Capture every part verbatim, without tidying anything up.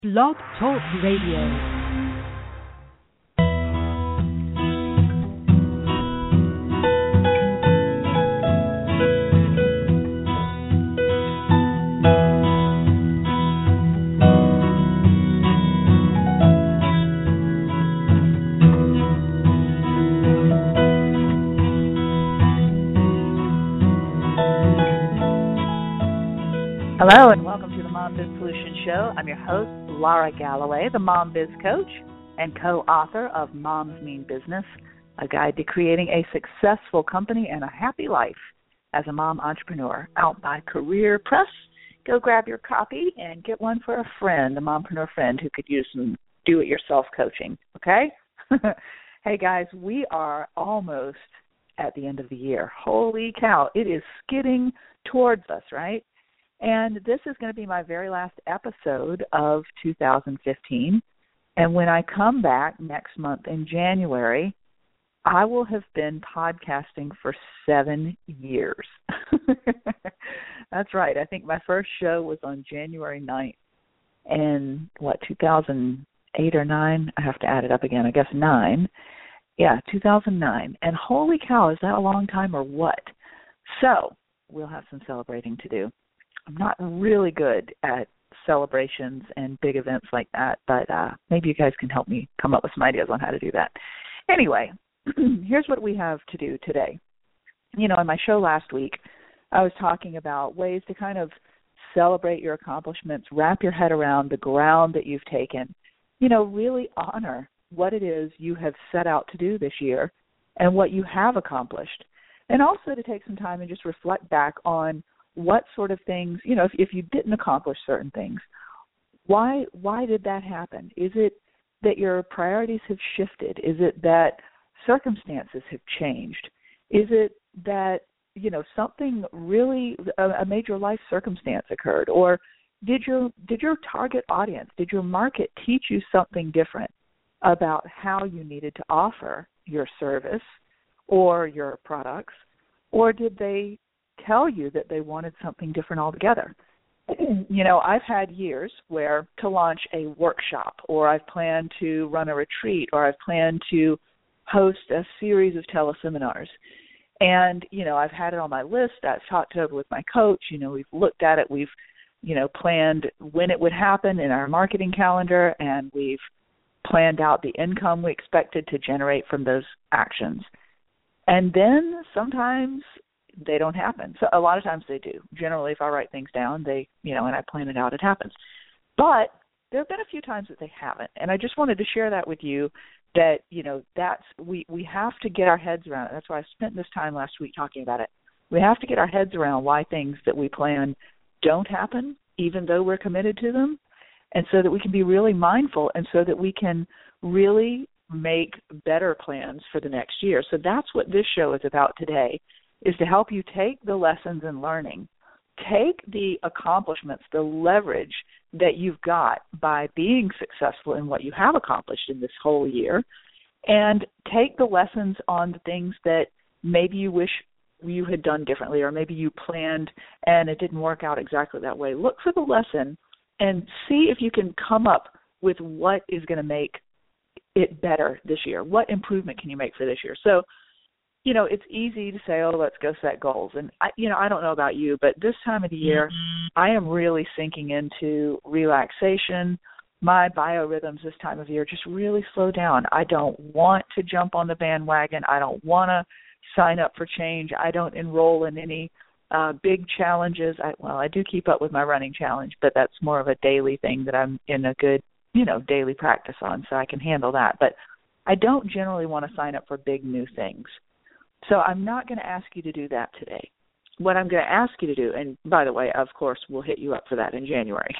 Blog Talk Radio. Hello and welcome to the Mom Biz Solutions Show. I'm your host, Laura Galloway, the Mom Biz Coach and co-author of Moms Mean Business, a guide to creating a successful company and a happy life as a mom entrepreneur, out by Career Press. Go grab your copy and get one for a friend, a mompreneur friend who could use some do-it-yourself coaching, okay? Hey, guys, we are almost at the end of the year. Holy cow, it is skidding towards us, right? And this is going to be my very last episode of two thousand fifteen. And when I come back next month in January, I will have been podcasting for seven years. That's right. I think my first show was on January ninth in, what, two thousand eight or nine? I have to add it up again. I guess nine. Yeah, two thousand nine. And holy cow, is that a long time or what? So we'll have some celebrating to do. I'm not really good at celebrations and big events like that, but uh, maybe you guys can help me come up with some ideas on how to do that. Anyway, here's what we have to do today. You know, in my show last week, I was talking about ways to kind of celebrate your accomplishments, wrap your head around the ground that you've taken, you know, really honor what it is you have set out to do this year and what you have accomplished, and also to take some time and just reflect back on what sort of things, you know, if, if you didn't accomplish certain things, why why did that happen? Is it that your priorities have shifted? Is it that circumstances have changed? Is it that, you know, something really, a, a major life circumstance occurred? Or did your did your target audience, did your market teach you something different about how you needed to offer your service or your products? Or did they tell you that they wanted something different altogether? You know, I've had years where to launch a workshop, or I've planned to run a retreat, or I've planned to host a series of teleseminars. And, you know, I've had it on my list. I've talked it over with my coach. You know, we've looked at it. We've, you know, planned when it would happen in our marketing calendar, and we've planned out the income we expected to generate from those actions. And then sometimes they don't happen. So a lot of times they do. Generally, if I write things down, they, you know, and I plan it out, it happens. But there have been a few times that they haven't. And I just wanted to share that with you that, you know, that's, we, we have to get our heads around it. That's why I spent this time last week talking about it. We have to get our heads around why things that we plan don't happen, even though we're committed to them, and so that we can be really mindful and so that we can really make better plans for the next year. So that's what this show is about today, is to help you take the lessons and learning, take the accomplishments, the leverage that you've got by being successful in what you have accomplished in this whole year, and take the lessons on the things that maybe you wish you had done differently, or maybe you planned and it didn't work out exactly that way. Look for the lesson and see if you can come up with what is going to make it better this year. What improvement can you make for this year? So, you know, it's easy to say, oh, let's go set goals. And, I, you know, I don't know about you, but this time of the year, I am really sinking into relaxation. My biorhythms this time of year just really slow down. I don't want to jump on the bandwagon. I don't want to sign up for change. I don't enroll in any uh, big challenges. I, well, I do keep up with my running challenge, but that's more of a daily thing that I'm in a good, you know, daily practice on, so I can handle that. But I don't generally want to sign up for big new things. So I'm not going to ask you to do that today. What I'm going to ask you to do, and by the way, of course, we'll hit you up for that in January.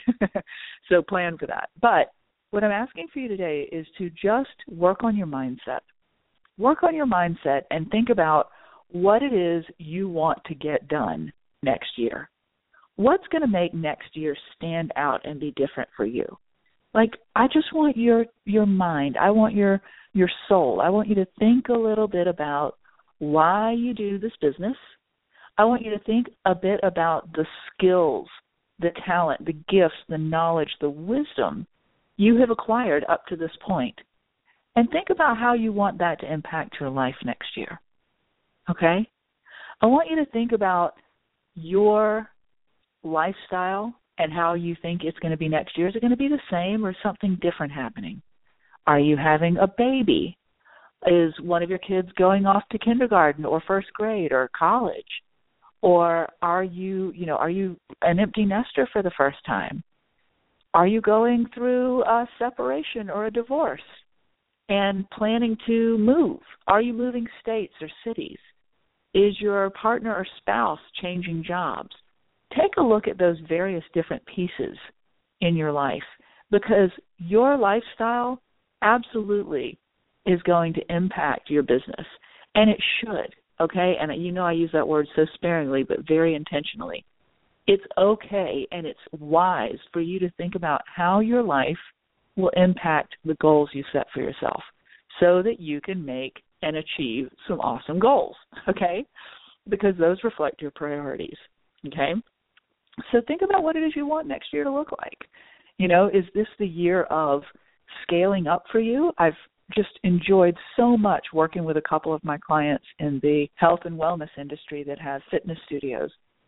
So plan for that. But what I'm asking for you today is to just work on your mindset. Work on your mindset and think about what it is you want to get done next year. What's going to make next year stand out and be different for you? Like, I just want your your mind. I want your your soul. I want you to think a little bit about why you do this business. I want you to think a bit about the skills, the talent, the gifts, the knowledge, the wisdom you have acquired up to this point. And think about how you want that to impact your life next year. Okay? I want you to think about your lifestyle and how you think it's going to be next year. Is it going to be the same or something different happening? Are you having a baby? Is one of your kids going off to kindergarten or first grade or college? Or are you, you know, are you an empty nester for the first time? Are you going through a separation or a divorce and planning to move? Are you moving states or cities? Is your partner or spouse changing jobs? Take a look at those various different pieces in your life, because your lifestyle absolutely is going to impact your business, and it should, okay? And you know I use that word so sparingly but very intentionally. It's okay and it's wise for you to think about how your life will impact the goals you set for yourself so that you can make and achieve some awesome goals, okay? Because those reflect your priorities, okay? So think about what it is you want next year to look like. You know, is this the year of scaling up for you? I've just enjoyed so much working with a couple of my clients in the health and wellness industry that have fitness studios,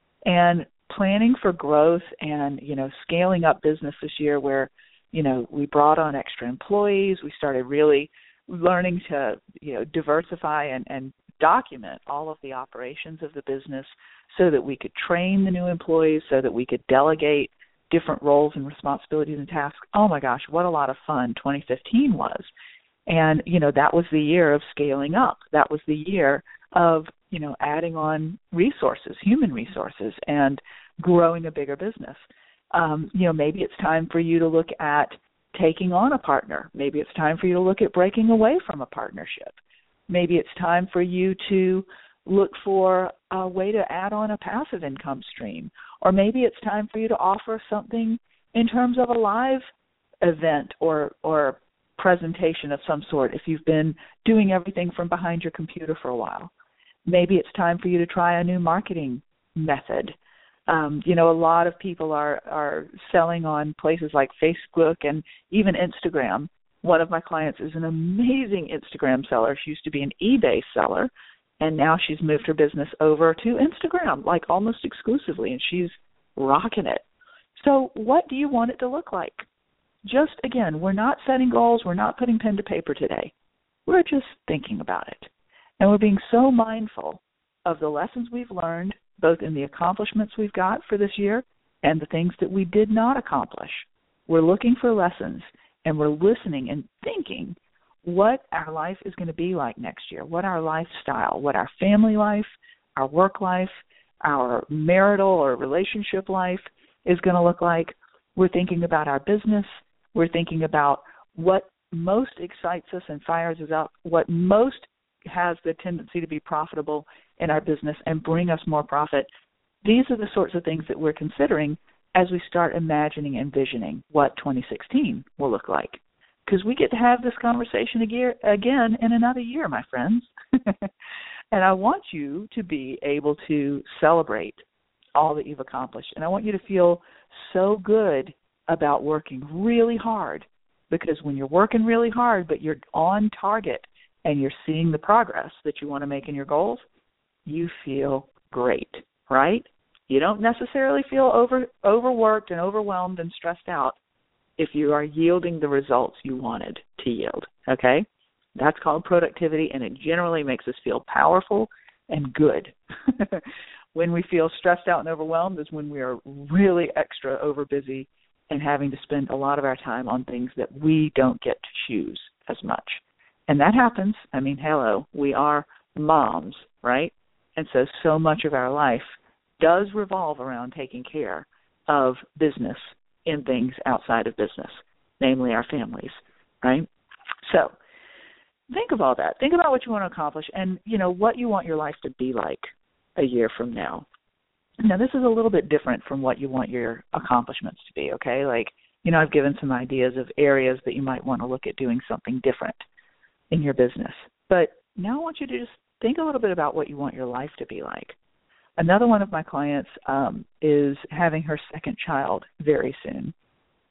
and planning for growth and, you know, scaling up business this year where, you know, we brought on extra employees. We started really learning to, you know, diversify and, and document all of the operations of the business so that we could train the new employees, so that we could delegate different roles and responsibilities and tasks. Oh my gosh, what a lot of fun twenty fifteen was. And, you know, that was the year of scaling up. That was the year of, you know, adding on resources, human resources, and growing a bigger business. Um, you know, maybe it's time for you to look at taking on a partner. Maybe it's time for you to look at breaking away from a partnership. Maybe it's time for you to look for a way to add on a passive income stream. Or maybe it's time for you to offer something in terms of a live event or or presentation of some sort if you've been doing everything from behind your computer for a while. Maybe it's time for you to try a new marketing method. Um, you know, a lot of people are, are selling on places like Facebook and even Instagram. One of my clients is an amazing Instagram seller. She used to be an eBay seller, and now she's moved her business over to Instagram, like almost exclusively, and she's rocking it. So what do you want it to look like? Just, again, we're not setting goals. We're not putting pen to paper today. We're just thinking about it. And we're being so mindful of the lessons we've learned, both in the accomplishments we've got for this year and the things that we did not accomplish. We're looking for lessons, and we're listening and thinking what our life is going to be like next year, what our lifestyle, what our family life, our work life, our marital or relationship life is going to look like. We're thinking about our business. We're thinking about what most excites us and fires us up, what most has the tendency to be profitable in our business and bring us more profit. These are the sorts of things that we're considering as we start imagining and envisioning what twenty sixteen will look like. Because we get to have this conversation again in another year, my friends. And I want you to be able to celebrate all that you've accomplished. And I want you to feel so good about working really hard, because when you're working really hard but you're on target and you're seeing the progress that you want to make in your goals, you feel great, right? You don't necessarily feel over overworked and overwhelmed and stressed out if you are yielding the results you wanted to yield, okay? That's called productivity, and it generally makes us feel powerful and good. When we feel stressed out and overwhelmed is when we are really extra overbusy and having to spend a lot of our time on things that we don't get to choose as much. And that happens. I mean, hello, we are moms, right? And so, so much of our life does revolve around taking care of business in things outside of business, namely our families, right? So think of all that. Think about what you want to accomplish and, you know, what you want your life to be like a year from now. Now, this is a little bit different from what you want your accomplishments to be, okay? Like, you know, I've given some ideas of areas that you might want to look at doing something different in your business. But now I want you to just think a little bit about what you want your life to be like. Another one of my clients um, is having her second child very soon.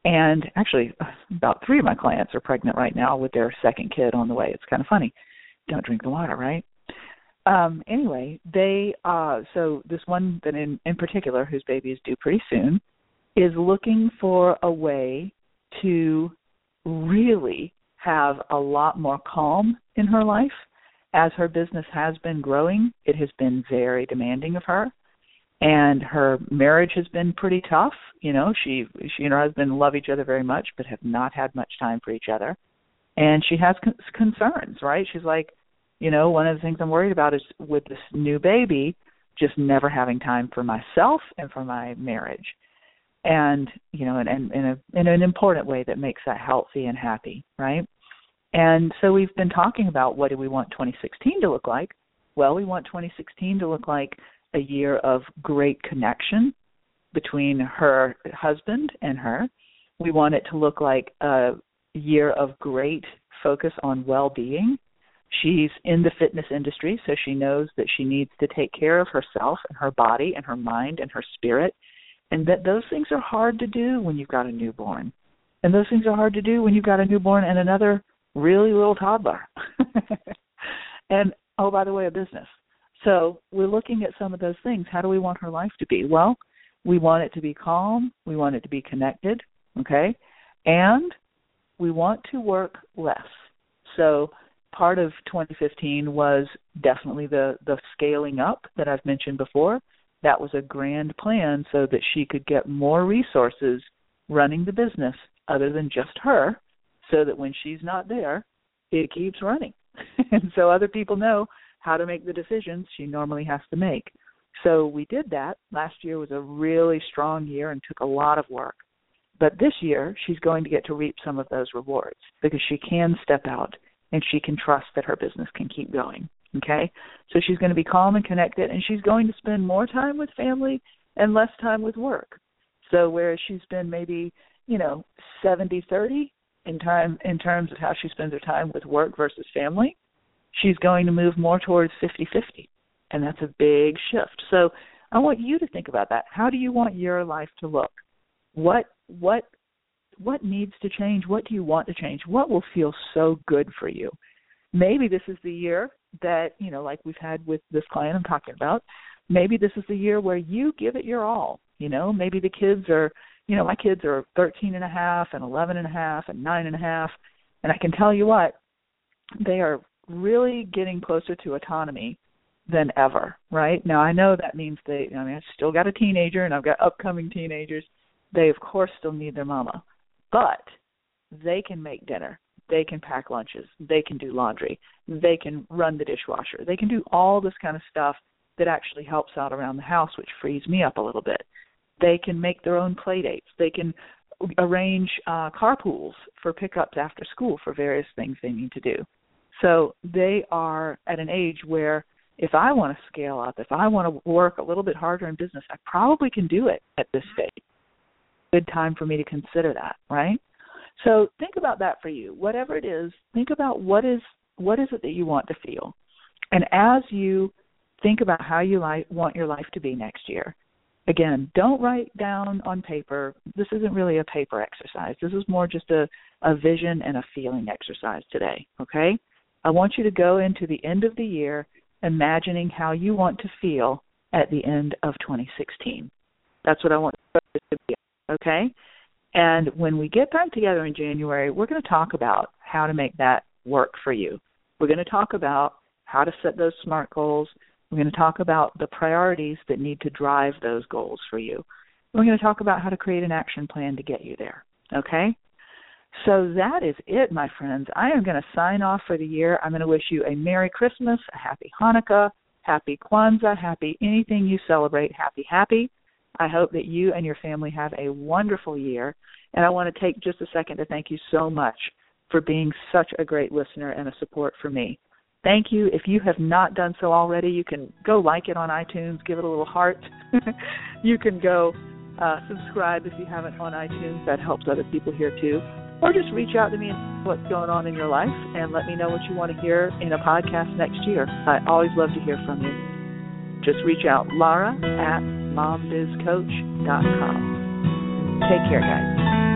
And actually, about three of my clients are pregnant right now with their second kid on the way. It's kind of funny. Don't drink the water, right? Um, anyway, they uh, so this one that in, in particular, whose baby is due pretty soon, is looking for a way to really have a lot more calm in her life. As her business has been growing, it has been very demanding of her. And her marriage has been pretty tough. You know, she she and her husband love each other very much, but have not had much time for each other. And she has con- concerns, right? She's like, you know, one of the things I'm worried about is with this new baby, just never having time for myself and for my marriage. And, you know, and, and in, a, in an important way that makes that healthy and happy, right? And so we've been talking about what do we want twenty sixteen to look like? Well, we want twenty sixteen to look like a year of great connection between her husband and her. We want it to look like a year of great focus on well-being. She's in the fitness industry, so she knows that she needs to take care of herself and her body and her mind and her spirit, and that those things are hard to do when you've got a newborn. And those things are hard to do when you've got a newborn and another really little toddler. And, oh, by the way, a business. So we're looking at some of those things. How do we want her life to be? Well, we want it to be calm. We want it to be connected, okay? And we want to work less. So part of twenty fifteen was definitely the, the scaling up that I've mentioned before. That was a grand plan so that she could get more resources running the business other than just her, so that when she's not there, it keeps running. And so other people know how to make the decisions she normally has to make. So we did that. Last year was a really strong year and took a lot of work. But this year, she's going to get to reap some of those rewards because she can step out and she can trust that her business can keep going, okay? So she's going to be calm and connected, and she's going to spend more time with family and less time with work. So whereas she's been maybe, you know, seventy thirty in time in terms of how she spends her time with work versus family, she's going to move more towards fifty-fifty, and that's a big shift. So I want you to think about that. How do you want your life to look? What what what needs to change? What do you want to change? What will feel so good for you? Maybe this is the year that, you know, like we've had with this client I'm talking about, maybe this is the year where you give it your all. You know, maybe the kids are, you know, my kids are thirteen and a half and eleven and a half and nine and a half, and I can tell you what, they are really getting closer to autonomy than ever, right? Now, I know that means they, I mean, I've still got a teenager and I've got upcoming teenagers. They, of course, still need their mama, but they can make dinner. They can pack lunches. They can do laundry. They can run the dishwasher. They can do all this kind of stuff that actually helps out around the house, which frees me up a little bit. They can make their own play dates. They can arrange uh, carpools for pickups after school for various things they need to do. So they are at an age where if I want to scale up, if I want to work a little bit harder in business, I probably can do it at this stage. Good time for me to consider that, right? So think about that for you. Whatever it is, think about what is what is it that you want to feel. And as you think about how you like, want your life to be next year, again, don't write down on paper. This isn't really a paper exercise. This is more just a, a vision and a feeling exercise today, okay? I want you to go into the end of the year imagining how you want to feel at the end of twenty sixteen. That's what I want to be, okay? And when we get back together in January, we're going to talk about how to make that work for you. We're going to talk about how to set those SMART goals. We're going to talk about the priorities that need to drive those goals for you. We're going to talk about how to create an action plan to get you there, okay? So that is it, my friends. I am going to sign off for the year. I'm going to wish you a Merry Christmas, a Happy Hanukkah, Happy Kwanzaa, Happy anything you celebrate, happy, happy. I hope that you and your family have a wonderful year. And I want to take just a second to thank you so much for being such a great listener and a support for me. Thank you. If you have not done so already, you can go like it on iTunes, give it a little heart. You can go uh, subscribe if you haven't on iTunes. That helps other people here too. Or just reach out to me and see what's going on in your life and let me know what you want to hear in a podcast next year. I always love to hear from you. Just reach out, Laura at mom biz coach dot com. Take care, guys.